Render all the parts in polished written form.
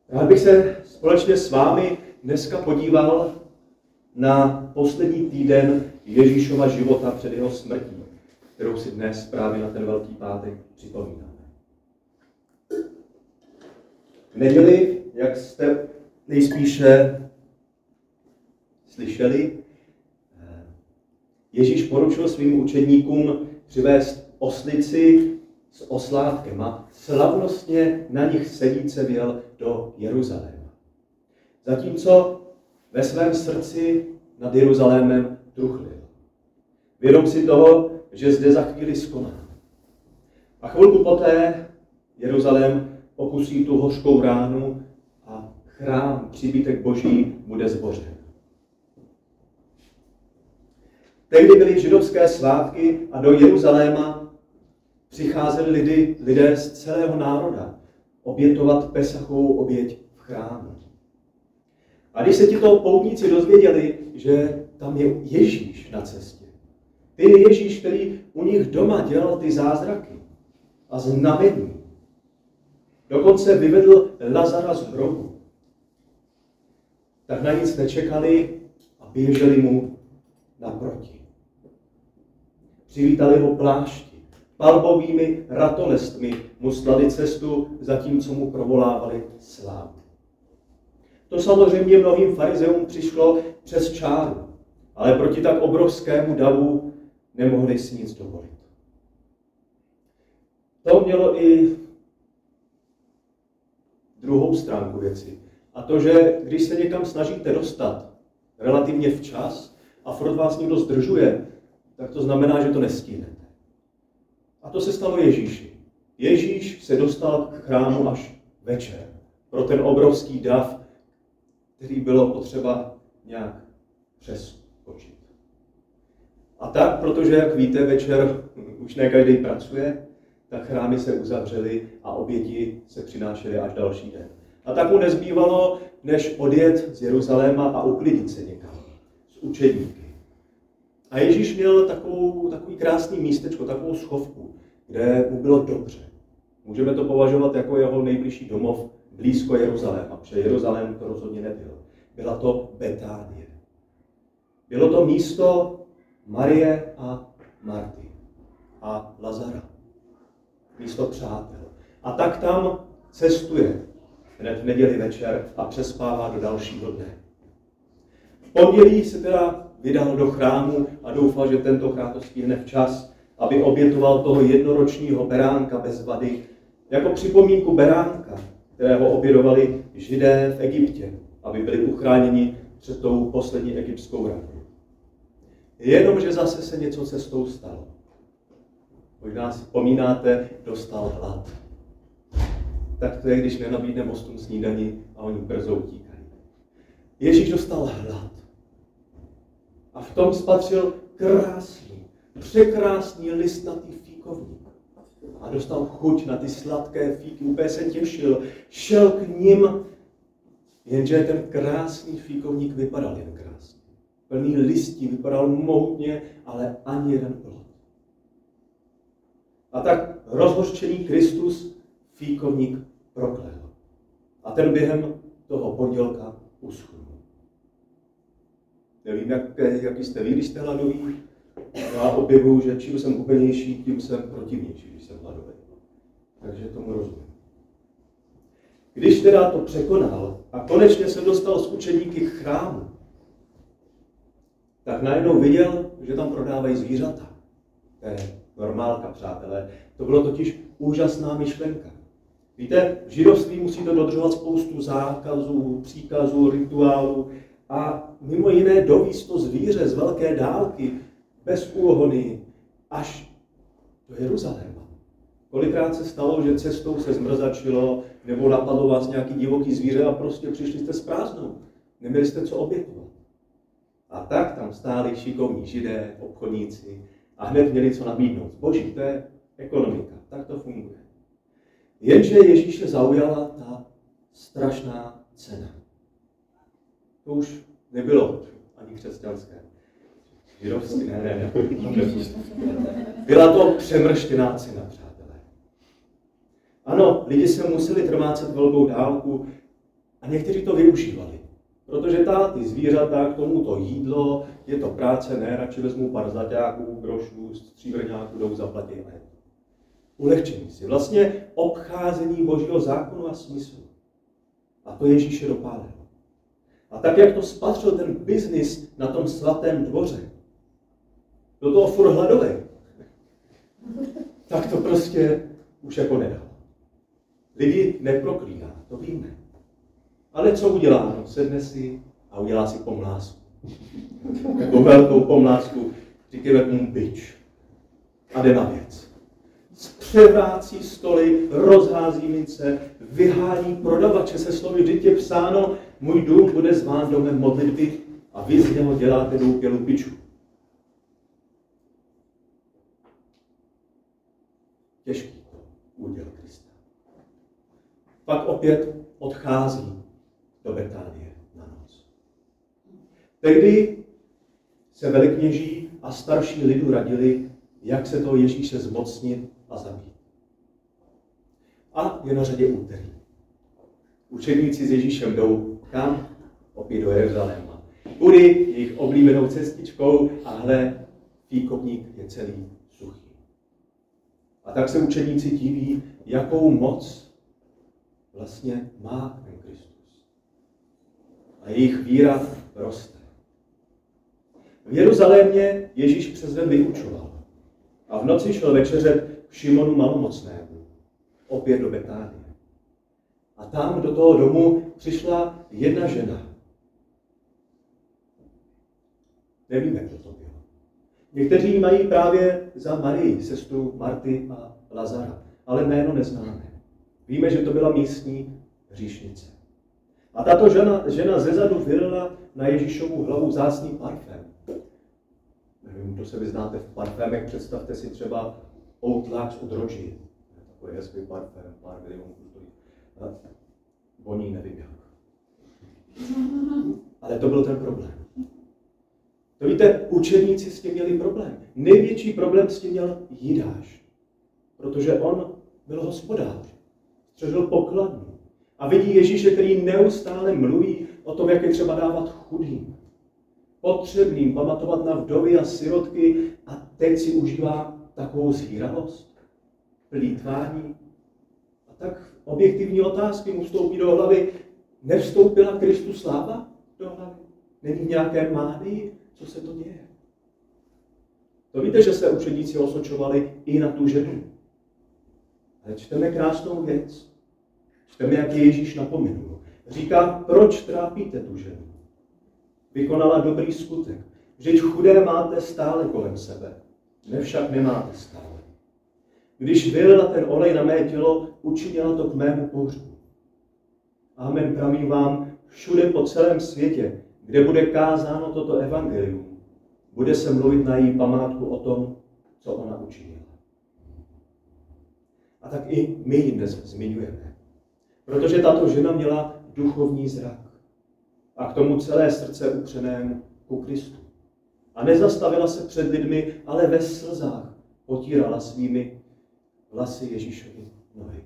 Rád bych se společně s vámi dneska podíval na poslední týden Ježíšova života před jeho smrtí, kterou si dnes právě na ten Velký pátek připomínáme. V neděli, jak jste nejspíše slyšeli, Ježíš poručil svým učedníkům přivést oslici s oslátkem a slavnostně na nich sedíce vjel do Jeruzaléma. Zatímco ve svém srdci nad Jeruzalémem truchlil. Vědom si toho, že zde za chvíli skoná. A chvilku poté Jeruzalém okusí tu hořkou ránu a chrám, příbytek Boží, bude zbořen. Tehdy byly židovské svátky a do Jeruzaléma přicházeli lidé z celého národa obětovat Pesachovou oběť v chrámu. A když se tito poutníci dozvěděli, že tam je Ježíš na cestě, ten Ježíš, který u nich doma dělal ty zázraky a znamení, dokonce vyvedl Lazara z hrobu, tak na nic nečekali a běželi mu naproti. Přivítali ho plášti, palbovými ratolestmi mu slali cestu, zatímco mu provolávali slávu. To samozřejmě mnohým farizeům přišlo přes čáru, ale proti tak obrovskému davu nemohli si nic dovolit. To mělo i druhou stránku věci. A to, že když se někam snažíte dostat relativně včas a furt vás někdo zdržuje, tak to znamená, že to nestihnete. A to se stalo Ježíši. Ježíš se dostal k chrámu až večer. Pro ten obrovský dav, který bylo potřeba nějak přeskočit. A tak, protože, jak víte, večer už ne každý pracuje, tak chrámy se uzavřely a oběti se přinášely až další den. A tak mu nezbývalo, než odjet z Jeruzaléma a uklidit se někam s učedníky. A Ježíš měl takový krásný místečko, takovou schovku, kde mu bylo dobře. Můžeme to považovat jako jeho nejbližší domov blízko Jeruzaléma, protože Jeruzalém to rozhodně nebyl. Byla to Betánie. Bylo to místo Marie a Marty a Lazara. Místo přátel. A tak tam cestuje hned v neděli večer a přespává do dalšího dne. V pondělí se teda vydal do chrámu a doufal, že tentokrát to stihne včas, aby obětoval toho jednoročního beránka bez vady, jako připomínku beránka, kterého obědovali Židé v Egyptě, aby byli uchráněni před tou poslední egyptskou radou. Jenomže zase se něco cestou stalo. Možná si vzpomínáte, dostal hlad. Tak to je, když nenabídne mostům snídani a oni brzo utíkají. Ježíš dostal hlad. A v tom spatřil překrásný listnatý fíkovník. A dostal chuť na ty sladké fíky, úplně se těšil, šel k nim, jenže ten krásný fíkovník vypadal jen krásně. Plný listí, vypadal mohutně, ale ani jeden plod. A tak rozhořčený Kristus fíkovník proklel. A ten během toho pondělka uschnul. Nevím, jaký jste vy, když jste hladoví. Já objevuju, že čím jsem hubenější, tím jsem protivnější, když jsem hladový. Takže tomu rozumím. Když teda to překonal a konečně se dostal s učedníky k chrámu, tak najednou viděl, že tam prodávají zvířata. To je normálka, přátelé. To bylo totiž úžasná myšlenka. Víte, v židovství musíte dodržovat spoustu zákazů, příkazů, rituálů a mimo jiné dovízt to zvíře z velké dálky, bez úhony, až do Jeruzaléma. Kolikrát se stalo, že cestou se zmrzačilo, nebo napadlo vás nějaký divoký zvíře a prostě přišli jste s prázdnou. Neměli jste co obětovat. A tak tam stáli šikovní Židé, obchodníci a hned měli co nabídnout. Boží, to je ekonomika, tak to funguje. Jenže Ježíše zaujala ta strašná cena. To už nebylo ani křesťanské. Židovství, ne. Byla to přemrštěná cena, přátelé. Ano, lidi se museli trmácet velkou dálku, A někteří to využívali. Protože ty zvířata, k tomu to jídlo, je to práce, ne, radši vezmu pár zlaťáků, grošů, stříbrňáků, jdou zaplatí a je to. Ulehčení si. Vlastně obcházení Božího zákonu a smyslu. A to Ježíše dopálilo. A tak, jak to spatřil ten biznis na tom svatém dvoře, do toho furt hladový, tak to prostě už jako nedal. Lidi neproklíná, to víme. Ale co udělá? No, sedne si a udělá si pomlásku. Jako velkou pomlásku, říkáme tomu bič. A jde na věc. Převrácí stoly, rozhází mince, vyhání prodavače se slovy, vždyť je psáno, můj dům bude zván domem modlitby a vy z něho děláte doupě lupičů. Těžký úděl Krista. Pak opět odchází do Betánie na noc. Tehdy se velekněží a starší lidu radili, jak se toho Ježíše zmocnit a zabít. A je na řadě úterý. Učedníci s Ježíšem jdou kam? Opět do Jeruzaléma. Kudy jejich oblíbenou cestičkou a hle, fíkovník je celý suchý. A tak se učedníci diví, jakou moc vlastně má ten Kristus. A jejich víra roste. V Jeruzalémě Ježíš přes den vyučoval. A v noci šel večeřet k Šimonu malomocnému, opět do Betánie. A tam do toho domu přišla jedna žena. Nevíme, kdo to byl. Někteří mají právě za Marii, sestru Marty a Lazara, ale jméno neznáme. Víme, že to byla místní hříšnice. A tato žena zezadu vylila na Ježíšovu hlavu vzácný parfém. Nevím, kdo se vyznáte v parfémech, představte si třeba Outlax od Roži. Takový hezký parfém, pár milionů stojí. Voní nevím jak. Ale to byl ten problém. To víte, učedníci s tím měli problém. Největší problém s tím měl Jidáš. Protože on byl hospodář. Střežil pokladnu. A vidí Ježíše, který neustále mluví o tom, jak je třeba dávat chudým, potřebným, pamatovat na vdovy a sirotky a teď si užívá takovou zhýravost, plýtvání. A tak objektivní otázky mu vstoupí do hlavy. Nevstoupila Kristu sláva do hlavy? Není v nějaké mádii? Co se to děje? To víte, že se učedníci osočovali i na tu ženu. Ale čteme krásnou věc. Čteme, jak je Ježíš napomenul. Říká, proč trápíte tu ženu? Vykonala dobrý skutek. Vždyť chudé máte stále kolem sebe. Ne však nemáte stále. Když vylila ten olej na mé tělo, učinila to k mému pohřbu. Amen, pravím vám, všude po celém světě, kde bude kázáno toto evangelium, bude se mluvit na její památku o tom, co ona učinila. A tak i my ji dnes zmiňujeme. Protože tato žena měla duchovní zrak. A k tomu celé srdce upřené ku Kristu. A nezastavila se před lidmi, ale ve slzách potírala svými vlasy Ježíšovi nohy.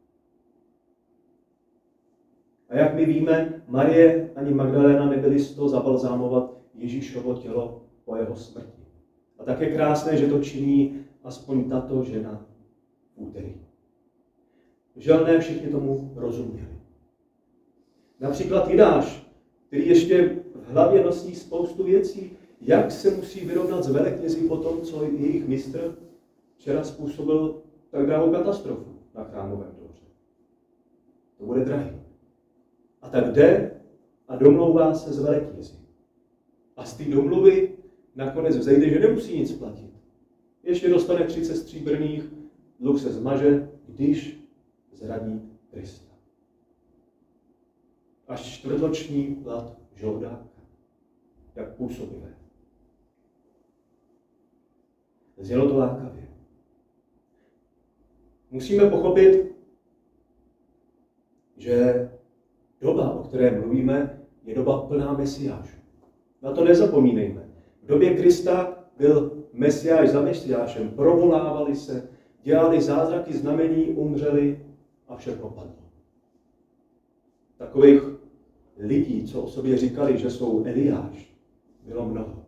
A jak my víme, Marie ani Magdaléna nebyly z toho zabalzámovat Ježíšovo tělo po jeho smrti. A tak je krásné, že to činí aspoň tato žena v úterý. Žel ne všichni tomu rozuměli. Například Jidáš, který ještě v hlavě nosí spoustu věcí, jak se musí vyrovnat s veleknězi po tom, co jejich mistr včera způsobil tak drahou katastrofu na Chrámovém dvoře. To bude drahý. A tak jde a domlouvá se s veleknězi. A z té domluvy nakonec vzejde, že nemusí nic platit. Ještě dostane 30 stříbrných, dluh se zmaže, když zradí Krista. Až čtvrtroční plat žoldáka. Jak působivé. Znělo to lákavě. Musíme pochopit, že doba, o které mluvíme, je doba plná Mesiášů. Na to nezapomínejme. V době Krista byl Mesiáš za Mesiášem, provolávali se, dělali zázraky, znamení, umřeli a vše propadlo. Takových lidí, co o sobě říkali, že jsou Eliáš, bylo mnoho.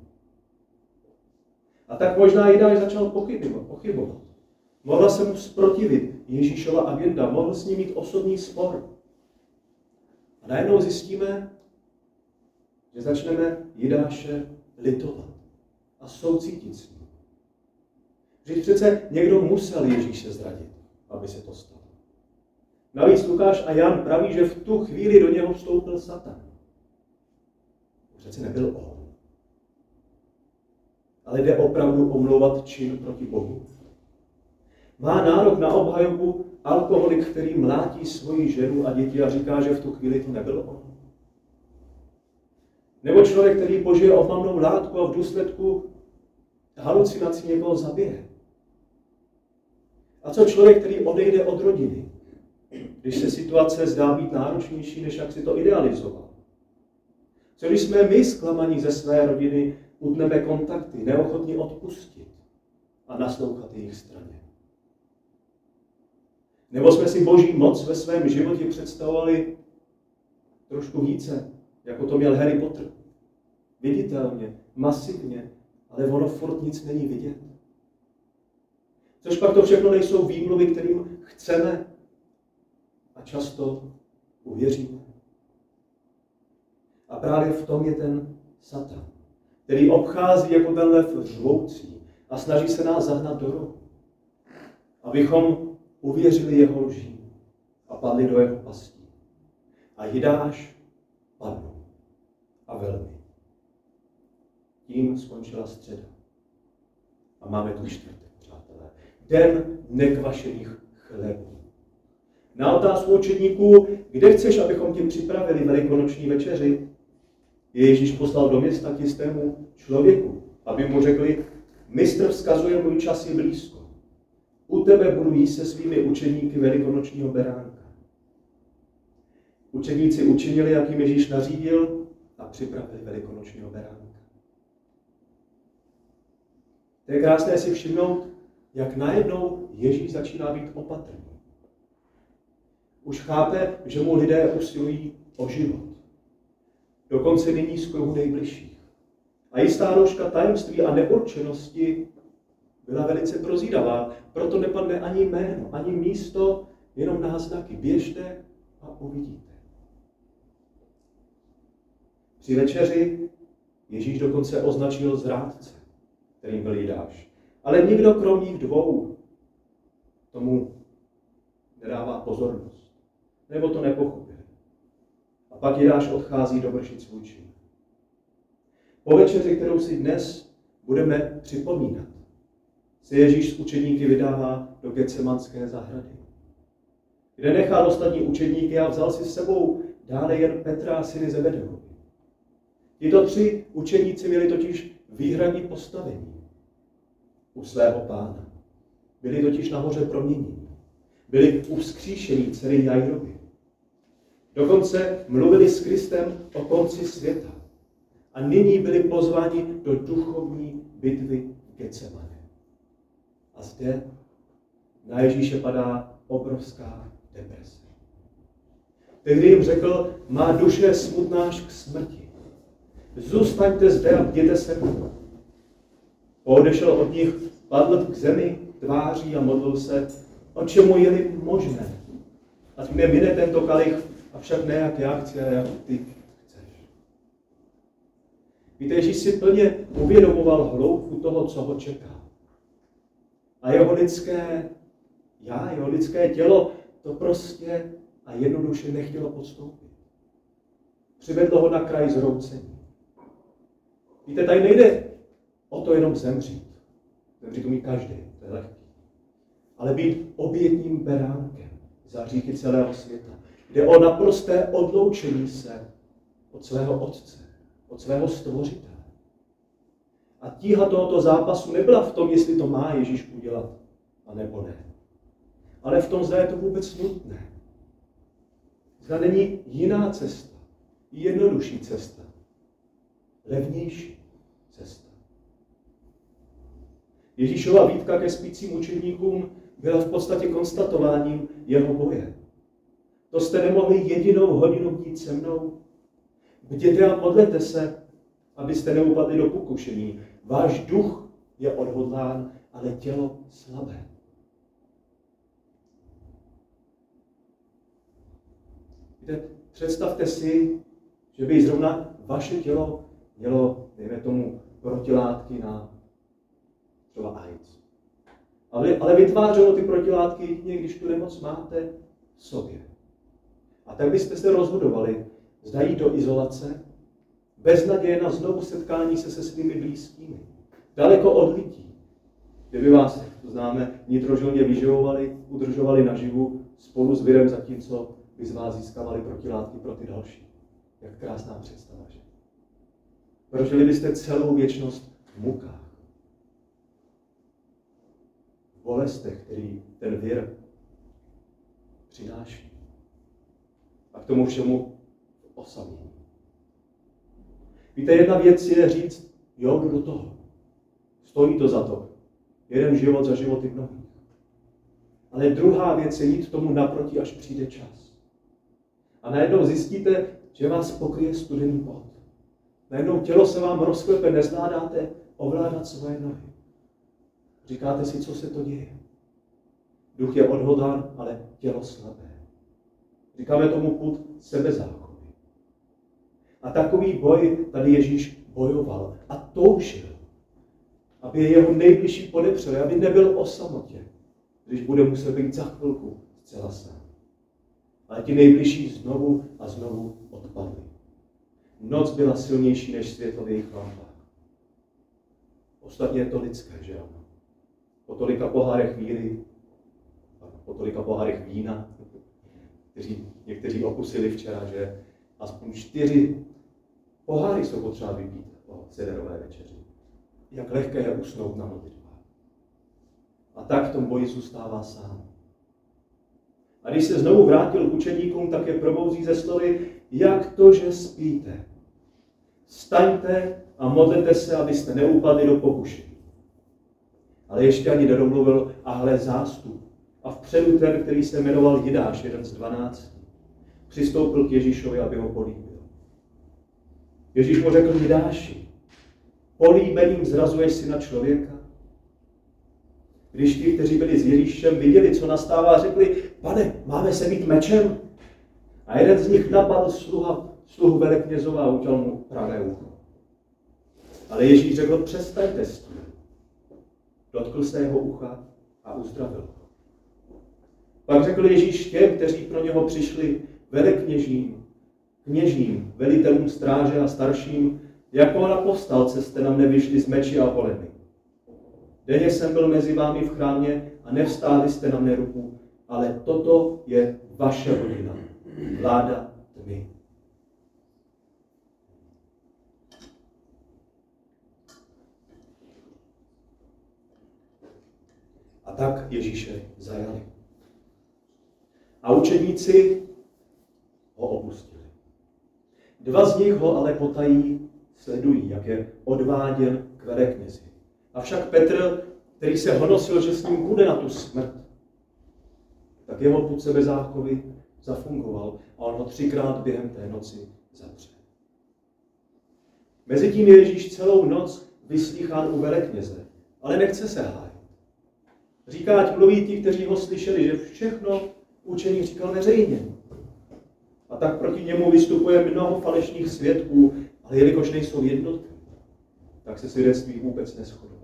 A tak možná Jidáš začal pochybovat. Mohla se mu zprotivit Ježíšova agenda, mohl s ním mít osobní spor. A najednou zjistíme, že začneme Jidáše litovat a soucítit s ním. Že přece někdo musel Ježíše zradit, aby se to stalo. Navíc Lukáš a Jan praví, že v tu chvíli do něho vstoupil Satan. Přece nebyl on. Ale jde opravdu omlouvat čin proti Bohu. Má nárok na obhajobu alkoholik, který mlátí svoji ženu a děti a říká, že v tu chvíli to nebyl on. Nebo člověk, který požije omamnou látku a v důsledku halucinací někoho zabije. A co člověk, který odejde od rodiny, když se situace zdá být náročnější, než jak si to idealizoval? Co když jsme my zklamaní ze své rodiny, utneme kontakty, neochotní odpustit a naslouchat jejich straně? Nebo jsme si Boží moc ve svém životě představovali trošku více, jako to měl Harry Potter. Viditelně, masivně, ale ono furt nic není vidět. Což pak to všechno nejsou výmluvy, kterým chceme a často uvěříme. A právě v tom je ten Satan, který obchází jako ten lev řvoucí a snaží se nás zahnat do rohu, abychom uvěřili jeho lžím a padli do jeho pastí. A Jidáš padl. A velmi. Tím skončila středa. A máme tu čtvrtek, přátelé. Den nekvašených chlebů. Na otázku učedníků, kde chceš, abychom ti připravili velikonoční večeři, Ježíš poslal do města k jistému člověku, aby mu řekli, mistr vzkazuje, můj čas je blízko. U tebe budu jíst se svými učedníky velikonočního beránka. Učedníci učinili, jak jim Ježíš nařídil, a připravili velikonočního beránka. To je krásné si všimnout, jak najednou Ježíš začíná být opatrný. Už chápe, že mu lidé usilují o život. Dokonce nyní z kruhu nejbližších. A jistá rouška tajemství a neurčenosti byla velice prozíravá, proto nepadne ani jméno, ani místo, jenom náznaky. Běžte a uvidíte. Při večeři Ježíš dokonce označil zrádce, kterým byl Jidáš. Ale nikdo krom nich dvou tomu nedává pozornost. Nebo to nepochopili. A pak Jidáš odchází dovršit svůj čin. Po večeři, kterou si dnes budeme připomínat, se Ježíš s učedníky vydává do Getsemanské zahrady, kde nechal ostatní učedníky a vzal si s sebou dále jen Petra a syny Zebedeovi. Tito tři učedníci měli totiž výhradní postavení u svého Pána. Byli totiž nahoře proměnění. Byli uskříšení dcery Jairovi. Dokonce mluvili s Kristem o konci světa. A nyní byli pozváni do duchovní bitvy v Getsemane. A zde na Ježíše padá obrovská deprese. Tehdy jim řekl, má duše smutná až k smrti. Zůstaňte zde a bděte se mnou. Odešel od nich, padl k zemi tváří a modlil se, o čemu je-li možné. Ať mě mine tento kalich, avšak ne jak já chci, ale jak ty chceš. Víte, Ježíš si plně uvědomoval hloubku toho, co ho čeká. A jeho lidské jeho lidské tělo to prostě a jednoduše nechtělo podstoupit. Přivedlo ho na kraj zhroucení. Víte, tady nejde o to jenom zemřít. Zemřít umí každý, to je lehký. Ale být obětním beránkem za hříchy celého světa. Jde o naprosté odloučení se od svého Otce, od svého Stvořitele. A tíha tohoto zápasu nebyla v tom, jestli to má Ježíš udělat, a nebo ne. Ale v tom, zda je to vůbec nutné. Zda není jiná cesta, jednodušší cesta, levnější cesta. Ježíšova výtka ke spícím učedníkům byla v podstatě konstatováním jeho boje. To jste nemohli jedinou hodinu být se mnou? Bděte a modlete se, abyste neupadli do pokušení. Váš duch je odhodlán, ale tělo slabé. Víte, představte si, že by zrovna vaše tělo mělo, dejme tomu, protilátky na třeba AIDS. Ale vytvářelo ty protilátky jedině, když tu nemoc máte v sobě. A tak byste se rozhodovali, zda jít do izolace, bez naděje na znovu setkání se svými blízkými, daleko od lidí, kde by vás, jak to známe, nitrožilně vyživovali, udržovali naživu spolu s virem, zatímco by z vás získávali protilátky pro ty další. Jak krásná představa, že? Prožili byste celou věčnost v mukách, v bolestech, který ten vir přináší. A k tomu všemu osamění. Víte, jedna věc je říct, jo, jdu do toho. Stojí to za to. Jeden život za životy mnohých. Ale druhá věc je jít tomu naproti, až přijde čas. A najednou zjistíte, že vás pokryje studený pot. Najednou tělo se vám rozklepe, nezvládáte ovládat svoje nohy. Říkáte si, co se to děje. Duch je odhodlán, ale tělo slabé. Říkáme tomu pud sebezáchovy. A takový boj tady Ježíš bojoval a toužil, aby jeho nejbližší podepřeli, aby nebyl o samotě, když bude muset být za chvilku zcela sám. Ale ti nejbližší znovu a znovu odpadli. Noc byla silnější než světlo v jejich lampách. Ostatně je to lidské, že ano? Po tolika pohárech víry, po tolika pohárech vína, někteří okusili včera, že aspoň 4 poháry jsou potřeba vypít o sederové večeři. Jak lehké je usnout na modlitbách. A tak v tom boji zůstává sám. A když se znovu vrátil k učedníkům, tak je probouzí ze slovy, jak to, že spíte. Vstaňte a modlete se, abyste neupadli do pokušení. Ale ještě ani nedomluvil, a hle zástup. A vpředu ten, který se jmenoval Jidáš, jeden z 12, přistoupil k Ježíšovi, aby ho políbil. Ježíš mu řekl, Jidáši, políbením zrazuješ syna člověka? Když ti, kteří byli s Ježíšem, viděli, co nastává, řekli, pane, máme se mít mečem? A jeden z nich napadl sluhu veleknězova a utěl mu pravé ucho. Ale Ježíš řekl, přestaňte s tím. Dotkl se jeho ucha a uzdravil ho. Pak řekl Ježíš těm, kteří pro něho přišli, velekněžím, kněžím, velitelům stráže a starším, jako na povstalce jste nám nevyšli z meči a holemi. Denně jsem byl mezi vámi v chrámě a nevstáli jste na mne ruku, ale toto je vaše hodina, vláda tmy. A tak Ježíše zajali. A učedníci ho opustili. 2 z nich ho ale potají sledují, jak je odváděn k veleknězi. Avšak Petr, který se honosil, že s ním bude na tu smrt, tak jeho pud sebezáchovy zafungoval a on ho 3krát během té noci zavře. Mezitím je Ježíš celou noc vyslýchán u velekněze, ale nechce se hájit. Říká, ať mluví ti, kteří ho slyšeli, že všechno učení říkal veřejně. A tak proti němu vystupuje mnoho falešných svědků, ale jelikož nejsou jednotní, tak se svědectví vůbec neshodovalo.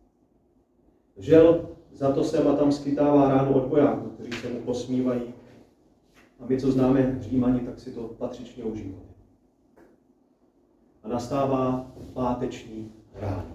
Žel, za to sem a tam skytává ráno od vojáků, kteří se mu posmívají. A my, co známe Římani, tak si to patřičně užívali. A nastává páteční ráno.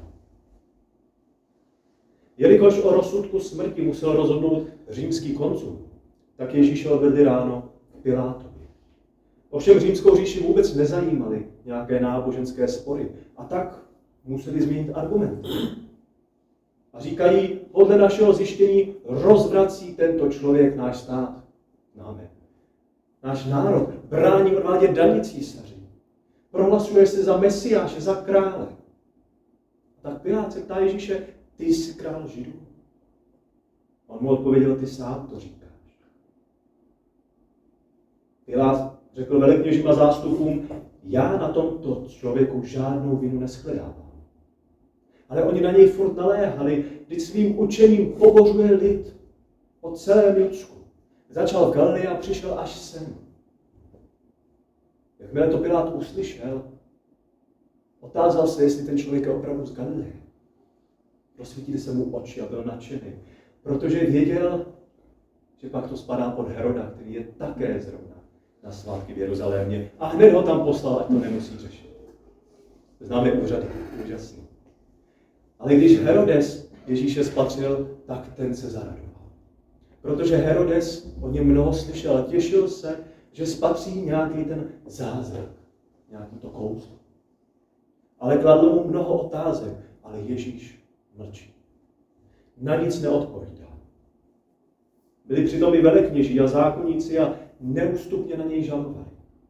Jelikož o rozsudku smrti musel rozhodnout římský konzul, tak Ježíše odvedli ráno k Pilátovi. Ovšem římskou říši vůbec nezajímaly nějaké náboženské spory. A tak museli změnit argumenty. A říkají, podle našeho zjištění rozvrací tento člověk náš stát. Známe. Náš národ brání odvádět daně císaři. Prohlasuje se za Mesiáše, za krále. A tak Pilát se ptá Ježíše, ty jsi král Židů? On mu odpověděl, ty sám to říkáš. Pilát řekl velekněžím a zástupům, já na tomto člověku žádnou vinu neshledávám. Ale oni na něj furt naléhali, vždyť svým učením pobořuje lid po celém Judsku. Začal v Galilei a přišel až sem. Jakmile to Pilát uslyšel, otázal se, jestli ten člověk je opravdu z Galileje. Rozsvítili se mu oči a byl nadšený, protože věděl, že pak to spadá pod Heroda, který je také zrovna na svátky v Jeruzalémě. A hned ho tam poslal, ať to nemusí řešit. Známe úřad, úžasný. Ale když Herodes Ježíše spatřil, tak ten se zaradoval. Protože Herodes o něm mnoho slyšel a těšil se, že spatří nějaký ten zázrak, nějaký to kouzlo. Ale kladl mu mnoho otázek, ale Ježíš mlčí. Na nic neodpovídá. Byli přitom i velekněží a zákonníci a neústupně na něj žalovali.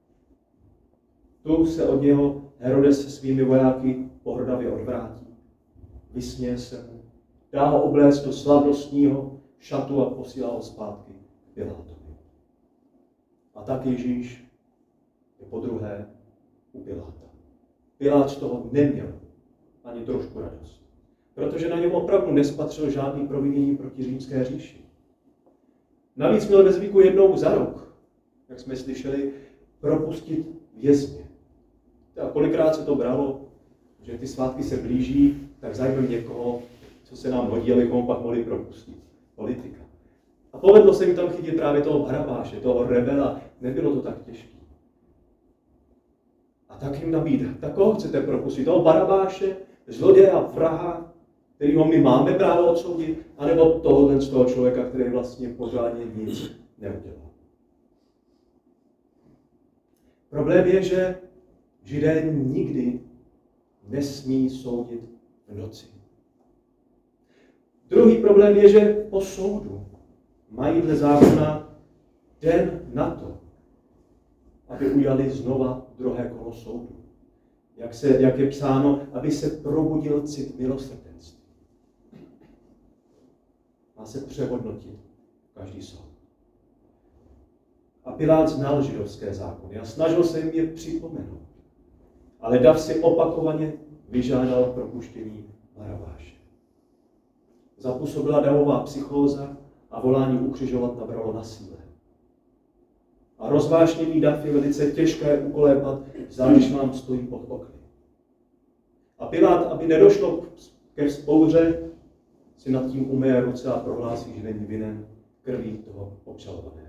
Tu se od něho Herodes se svými vojáky pohrdavě odvrátí. Vysměje se mu, dá ho obléct do slavnostního šatu a posílá ho zpátky k Pilátovi. A tak Ježíš je podruhé u Piláta. Pilát z toho neměl ani trošku radost, protože na něm opravdu nespatřil žádný provinění proti římské říši. Navíc měl ve zvyku jednou za rok, jak jsme slyšeli, propustit vězně. A kolikrát se to bralo, že ty svátky se blíží, tak zajmeme někoho, co se nám hodí, abychom pak mohli propustit. Politika. A povedlo se mi tam chytit právě toho Barabáše, toho rebela. Nebylo to tak těžké. A tak jim nabídá. Tak koho chcete propustit? Toho Barabáše, zloděje a vraha, kterýho my máme právo odsoudit, anebo tohohle z toho člověka, který vlastně pořádně nic neudělal. Problém je, že Židé nikdy nesmí soudit v noci. Druhý problém je, že po soudu mají dle zákona den na to, aby udělali znova druhé kolo soudu. Jak je psáno, aby se probudil cit milosrdenství. Má se přehodnotit každý soud. A Pilát znal židovské zákony a snažil se jim je připomenout. Ale dav si opakovaně vyžádal propuštění Barabáše. Zapůsobila davová psychóza a volání ukřižovat nabralo na síle. A rozvášněný dav je velice těžké ukolépat, zvlášť když vám stojí pod okny. A Pilát, aby nedošlo ke vzpouře, si nad tím umyje ruce a prohlásí, že není vinen krví toho obžalovaného.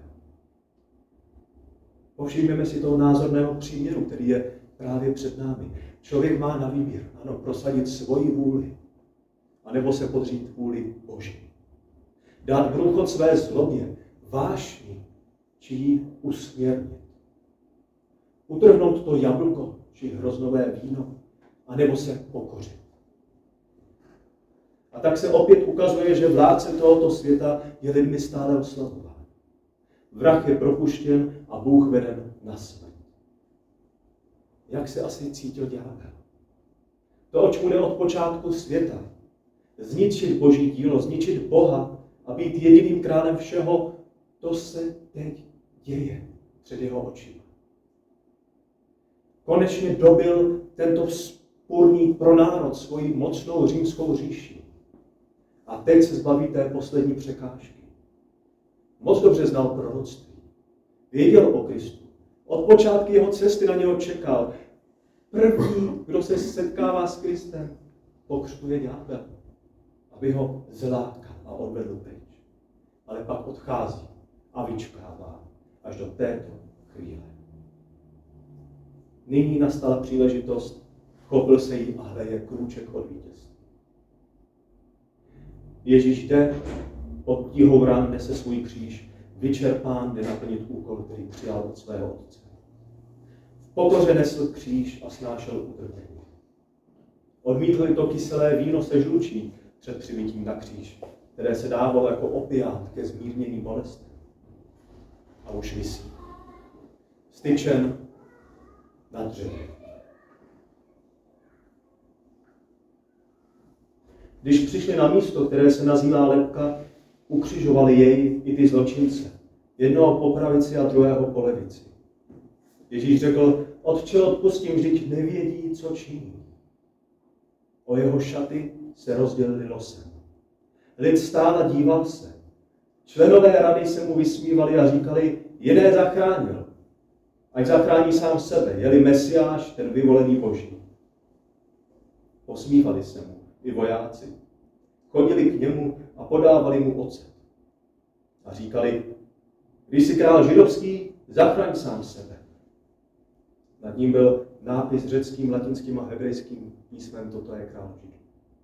Povšimněme si toho názorného příměru, který je právě před námi. Člověk má na výběr, ano, prosadit svoji vůli, anebo se podřít vůli Boží. Dát průchod své zlobě, vášni, či ji usměrnit. Utrhnout to jablko, či hroznové víno, anebo se pokořit. A tak se opět ukazuje, že vládce tohoto světa je lidmi stále oslavován. Vrah je propuštěn a Bůh veden na smrt. Jak se asi cítil ďábel? To, oč mu jde od počátku světa. Zničit Boží dílo, zničit Boha a být jediným králem všeho, to se teď děje před jeho očima. Konečně dobil tento vzpůrník pro národ svoji mocnou římskou říši. A teď se zbaví té poslední překážky. Moc dobře znal proroctví. Věděl o Kristu. Od počátku jeho cesty na něho čekal. První, kdo se setkává s Kristem, pokřtuje ďábel, aby ho zlákal a odvedl pryč. Ale pak odchází a vyčkává až do této chvíle. Nyní nastala příležitost, chopil se jí a hleje krůček od vítězství. Ježíš jde, pod tíhou ran nese svůj kříž, vyčerpán jde naplnit úkol, který přijal od svého otce. V pokoře nesl kříž a snášel utrpení. Odmítl to kyselé víno se žlučí před přibitím na kříž, které se dávalo jako opiát ke zmírnění bolesti. A už visí. Styčen na dřevě. Když přišli na místo, které se nazývá Lebka, ukřižovali jej i ty zločince. Jednoho po pravici a druhého po levici. Ježíš řekl, Otče, odpustím, vždyť nevědí, co činí. O jeho šaty se rozdělili losem. Lid stál a díval se. Členové rady se mu vysmívali a říkali, jiné zachránil. Ať zachrání sám sebe, je-li Mesiáš, ten vyvolený Boží. Posmívali se mu i vojáci. Chodili k němu a podávali mu ocet. A říkali, když jsi král židovský, zachraň sám sebe. Nad ním byl nápis řeckým, latinským a hebrejským písmem, toto je král Židů.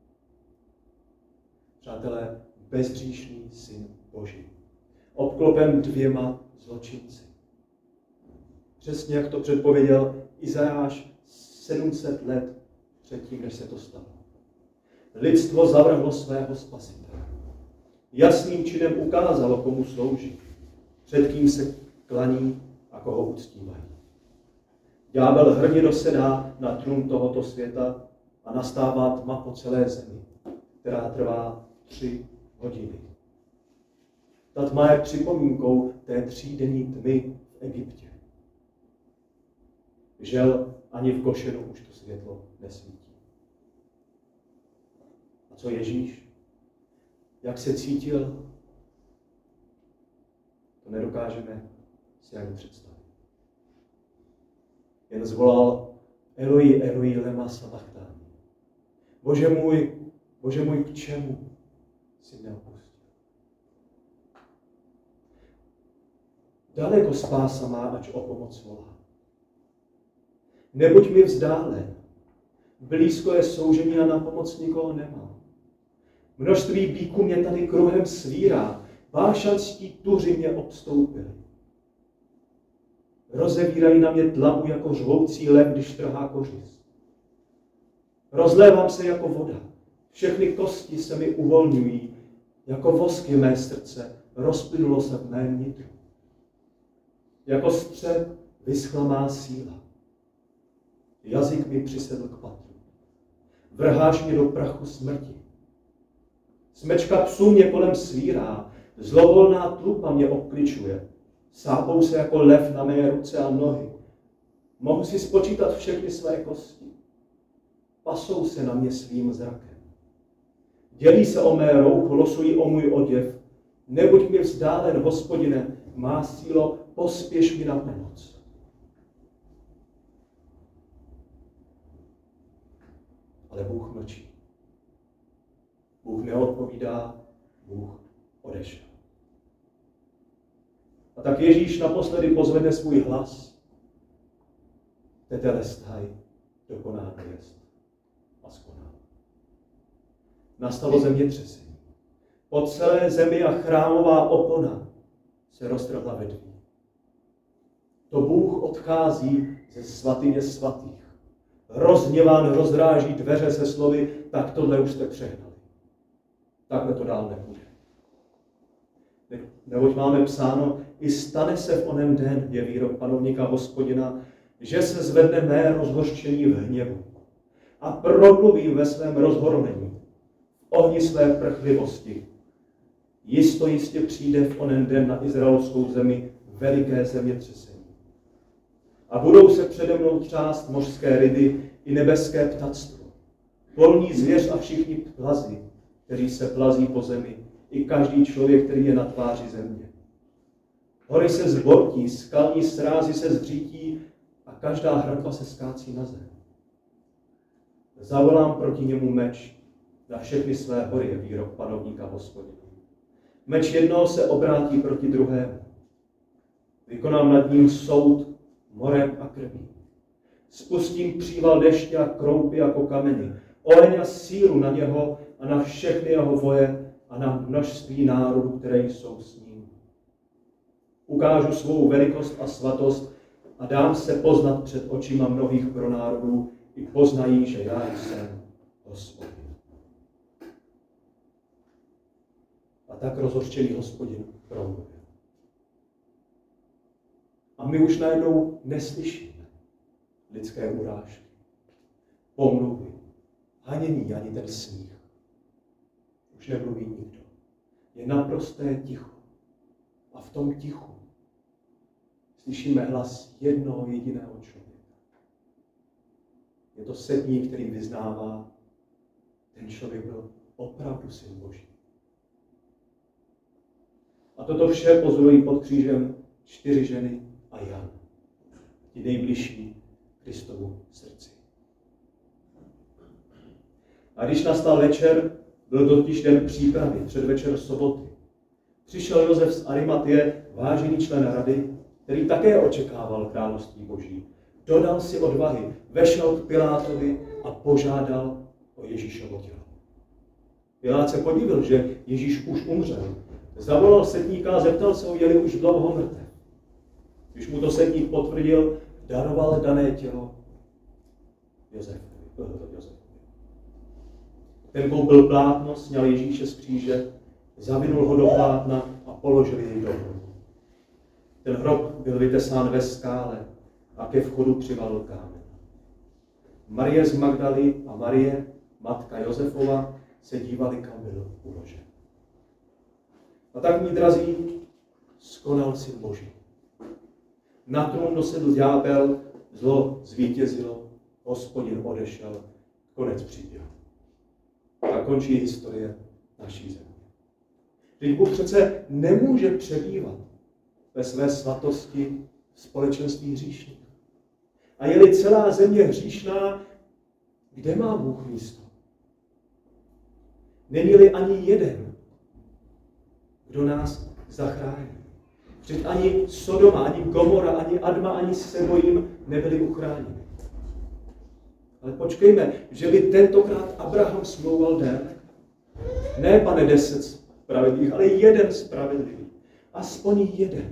Přátelé, bezhříšný syn Boží, obklopen 2 zločinci. Přesně jak to předpověděl Izajáš 700 let předtím, než se to stalo. Lidstvo zavrhlo svého spasitele. Jasným činem ukázalo, komu slouží, před kým se klaní a koho uctívají. Ďábel hrdě dosedá na trůn tohoto světa a nastává tma po celé zemi, která trvá 3 hodiny. Ta tma je připomínkou té 3denní tmy v Egyptě. Žel ani v Gošenu už to světlo nesvítí. A co Ježíš? Jak se cítil? To nedokážeme si ani představit. Jen zvolal Eloi, Eloi, lema sabachthani. Bože můj, k čemu jsi mě opustil? Daleko spása má, ač o pomoc volá. Nebuď mi vzdálen. Blízko je soužení a na pomoc nikoho nemám. Množství bíků mě tady kruhem svírá. Bášanští tuři mě obstoupili. Rozevírají na mě tlamu jako řvoucí lev, když trhá kořist. Rozlévám se jako voda. Všechny kosti se mi uvolňují. Jako vosk je mé srdce. Rozplynulo se v mém nitru. Jako střep vyschla má síla. Jazyk mi přisedl k patru. Vrháš mě do prachu smrti. Smečka psů mě kolem svírá. Zlovolná tlupa mě obkličuje. Sápou se jako lev na mé ruce a nohy. Mohu si spočítat všechny své kosti. Pasou se na mě svým zrakem. Dělí se o mé roucho, losují o můj oděv. Nebuď mi vzdálen, Hospodine, má sílo, pospěš mi na pomoc. Ale Bůh mlčí. Bůh neodpovídá, Bůh odešel. A tak Ježíš naposledy pozvedne svůj hlas. Tetelestai, dokoná jest a skonal. Nastalo zemětřesení. Po celé zemi a chrámová opona se roztrhla ve 2. To Bůh odchází ze svatyně svatých. Rozhněván rozráží dveře se slovy, tak tohle už jste přehnali. Takhle to dál nepůjde. Neboť máme psáno, i stane se v onen den, je výrok panovníka Hospodina, že se zvedne mé rozhořčení v hněvu a promluví ve svém rozhorlení, v ohni své prchlivosti. Jistě přijde v onen den na izraelskou zemi veliké zemětřesení. A budou se přede mnou třást mořské ryby i nebeské ptactvo, polní zvěř a všichni plazi, kteří se plazí po zemi, i každý člověk, který je na tváři země. Hory se zbortí, skalní srázy se zřítí a každá hradba se skácí na zem. Zavolám proti němu meč na všechny své hory, je výrok panovníka Hospodina. Meč jednoho se obrátí proti druhému. Vykonám nad ním soud morem a krví. Spustím příval deště a kroupy jako kameny, oheň a síru na něho a na všechny jeho voje a na množství národů, které jsou s ním. Ukážu svou velikost a svatost a dám se poznat před očima mnohých pronárodů, i poznají, že já jsem Hospodin. A tak rozhořčený Hospodin promluvil. A my už najednou neslyšíme lidské urážky, pomluvy, hanění ani ten smích. Už nemluví nikdo. Je naprosté ticho. A v tom tichu slyšíme hlas jednoho jediného člověka. Je to setník, který vyznává, ten člověk byl opravdu syn Boží. A toto vše pozorují pod křížem 4 ženy a Jan, ti nejbližší Kristovu srdci. A když nastal večer, byl totiž den přípravy, předvečer soboty. Přišel Josef z Arimatie, vážený člen rady, který také očekával království Boží. Dodal si odvahy, vešel k Pilátovi a požádal o Ježíšovo tělo. Pilát se podivil, že Ježíš už umřel. Zavolal setníka a zeptal se ho, je-li už dlouho mrtev. Když mu to setník potvrdil, daroval dané tělo Josefovi. Ten koupil plátno, sňal Ježíše z kříže, zavinul ho do plátna a položil jej do hrobu. Ten hrob byl vytesán ve skále a ke vchodu přivalil kámen. Marie z Magdaly a Marie, matka Josefova, se dívali, kam byl uložen. A tak, mí drazí, skonal Syn Boží. Na trůn dosedl ďábel, zlo zvítězilo, Hospodin odešel, konec příběhu. A končí historie naší země. Vždyť Bůh přece nemůže přebývat ve své svatosti v společenství hříšných. A je-li celá země hříšná, kde má Bůh místo? Není-li ani jeden, kdo nás zachrání. Vždyť ani Sodoma, ani Gomora, ani Adma, ani Sebojím nebyli uchráněni. Ale počkejme, že by tentokrát Abraham smlouval den? Ne, pane, 10 spravedlivých, ale 1 spravedlivý. Aspoň 1.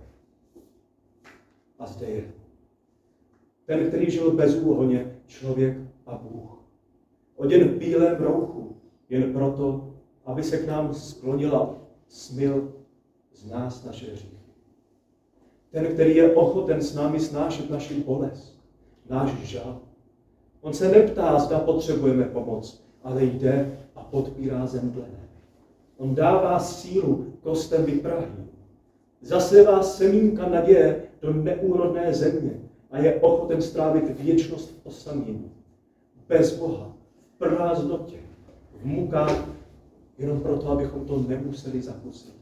A zde je. Ten, který žil bezúhonně, člověk a Bůh. Oděn v bílém rouchu, jen proto, aby se k nám sklonil a smyl z nás naše hříchy. Ten, který je ochoten s námi snášet naši bolest, náš žal. On se neptá, zda potřebujeme pomoc, ale jde a podpírá zemdlené. On dává sílu kostem vyprahlým. Zasévá semínka naděje do neúrodné země a je ochoten strávit věčnost v osamění. Bez Boha, v prázdnotě, v mukách, jenom proto, abychom to nemuseli zakusit.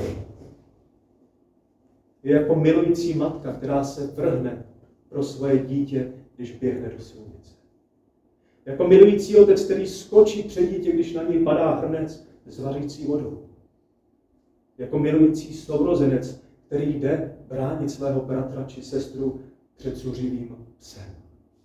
Je jako milující matka, která se vrhne pro svoje dítě, když běhne do silnice. Jako milující otec, který skočí před dítě, když na něj padá hrnec s vařící vodou. Jako milující sourozenec, který jde bránit svého bratra či sestru před zuřivým psem.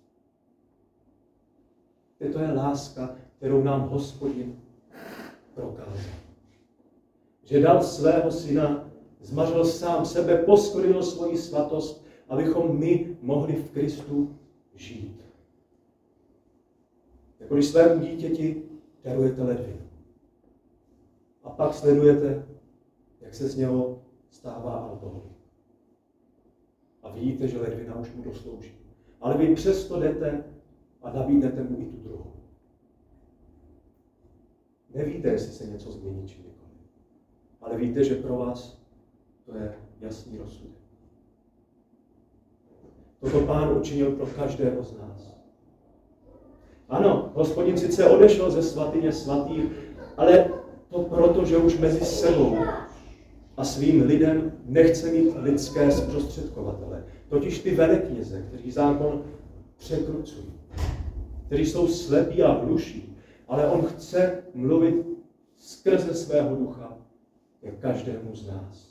To je láska, kterou nám Hospodin prokázal. Že dal svého syna, zmařil sám sebe, poskoril svoji svatost, abychom my mohli v Kristu žít. Jako když svému dítěti darujete ledvinu. A pak sledujete, jak se z něho stává alkoholik. A vidíte, že ledvina už mu doslouží. Ale vy přesto jdete a nabídnete mu i tu druhou. Nevíte, jestli se něco změní, či nikoli. Ale víte, že pro vás to je jasný rozsudek. Toto Pán učinil pro každého z nás. Ano, Hospodin sice odešel ze svatyně svatých, ale to proto, že už mezi sebou a svým lidem nechce mít lidské zprostředkovatele. Totiž ty velekněze, kteří zákon překrucují, kteří jsou slepí a hluší, ale on chce mluvit skrze svého ducha ke každému z nás.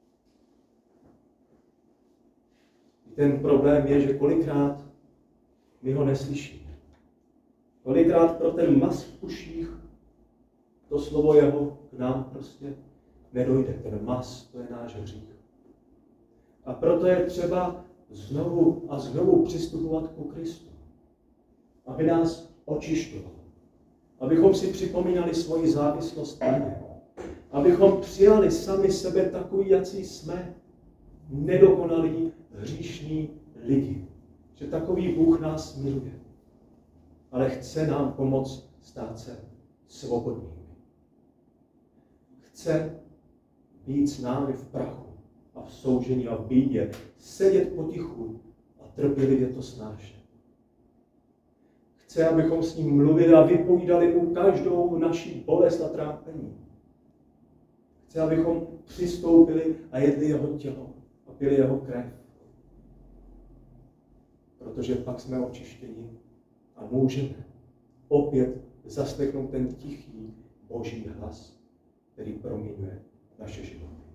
Ten problém je, že kolikrát my ho neslyšíme. Kolikrát pro ten mas v uších to slovo jeho k nám prostě nedojde. Ten mas, to je náš hřích. A proto je třeba znovu a znovu přistupovat ku Kristu. Aby nás očišťoval. Abychom si připomínali svoji závislost na něm. Abychom přijali sami sebe takový, jací jsme. Nedokonalí, hříšní lidi. Že takový Bůh nás miluje. Ale chce nám pomoct stát se svobodnými. Chce být s námi v prachu a v soužení a v bídě, sedět potichu a trpělivě to snášet. Chce, abychom s ním mluvili a vypovídali mu každou naši bolest a trápení. Chce, abychom přistoupili a jedli jeho tělo a pili jeho krev. Protože pak jsme očištěni a můžeme opět zaslechnout ten tichý Boží hlas, který proměňuje naše životy.